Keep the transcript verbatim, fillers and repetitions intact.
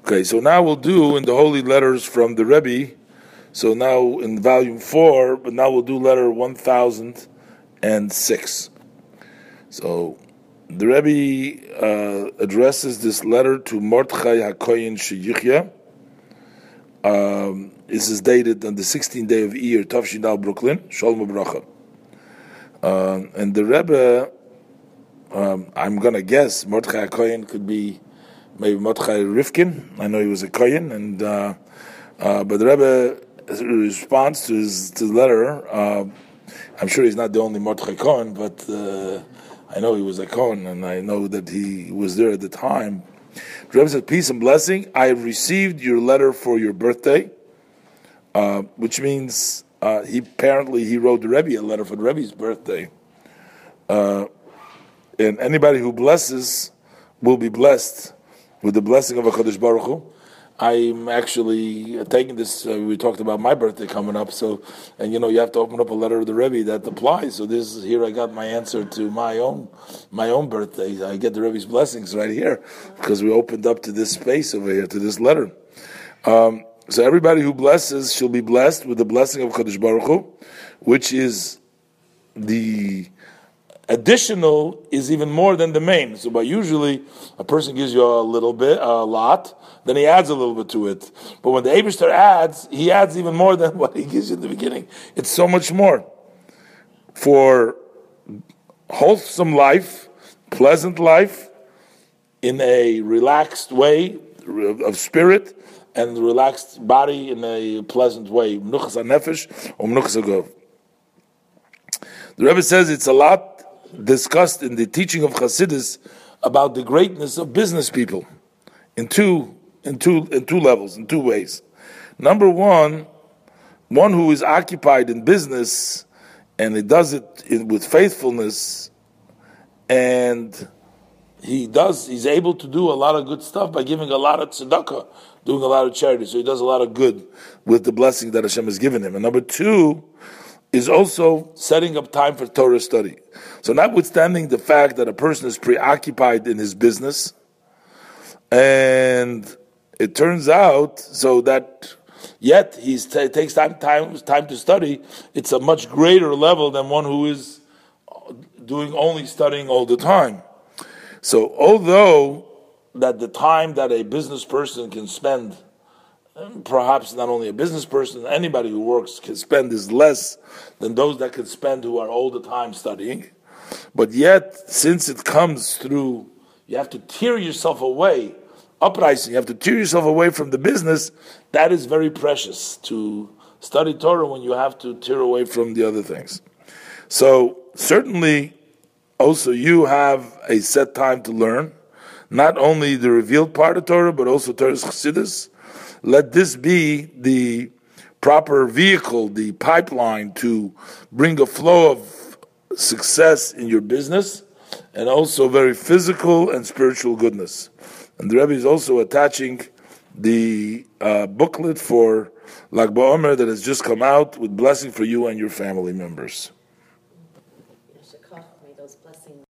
Okay, so now we'll do in the holy letters from the Rebbe. So now in volume four, but now we'll do letter one thousand six. So the Rebbe uh, addresses this letter to Mordechai HaKoyin Sheyichya. Um, this is dated on the sixteenth day of Iyar, Tavshin Brooklyn, Shalom Bracha. Um, and the Rebbe, um, I'm going to guess, Mordechai HaKoyin could be maybe Mordechai Rifkin. I know he was a Koyin, and uh, uh, but the Rebbe response to his to the letter. Uh, I'm sure he's not the only Mordechai Kohen, but uh, I know he was a Kohen, and I know that he was there at the time. The Rebbe said, "Peace and blessing. I have received your letter for your birthday," uh, which means uh, he apparently he wrote the Rebbe a letter for the Rebbe's birthday. Uh, and anybody who blesses will be blessed with the blessing of HaKadosh Baruch Hu. I'm actually taking this, uh, we talked about my birthday coming up, so, and you know, you have to open up a letter of the Rebbe that applies, so this, here I got my answer to my own, my own birthday. I get the Rebbe's blessings right here, because we opened up to this space over here, to this letter. Um, so everybody who blesses shall be blessed with the blessing of HaKadosh Baruch Hu, which is the additional is even more than the main. So, but usually a person gives you a little bit, a lot, then he adds a little bit to it. But when the Eibishter adds, he adds even more than what he gives you in the beginning. It's so much more. For wholesome life, pleasant life, in a relaxed way of spirit, and relaxed body in a pleasant way. Mnuchas HaNefesh or Mnuchas HaGov. The Rebbe says it's a lot discussed in the teaching of Chassidus about the greatness of business people in two in two in two levels, in two ways. Number one, one who is occupied in business and he does it in, with faithfulness, and he does he's able to do a lot of good stuff by giving a lot of tzedakah, doing a lot of charity. So he does a lot of good with the blessing that Hashem has given him. And number two is also setting up time for Torah study. So notwithstanding the fact that a person is preoccupied in his business, and it turns out so that yet he t- takes time, time time to study, it's a much greater level than one who is doing only studying all the time. So although that the time that a business person can spend, perhaps not only a business person, anybody who works can spend is less than those that can spend who are all the time studying. But yet, since it comes through, you have to tear yourself away, uprising, you have to tear yourself away from the business, that is very precious to study Torah when you have to tear away from the other things. So, certainly, also you have a set time to learn, not only the revealed part of Torah, but also Torah's Chassidus. Let this be the proper vehicle, the pipeline to bring a flow of success in your business, and also very physical and spiritual goodness. And the Rebbe is also attaching the uh, booklet for Lag BaOmer that has just come out with blessing for you and your family members.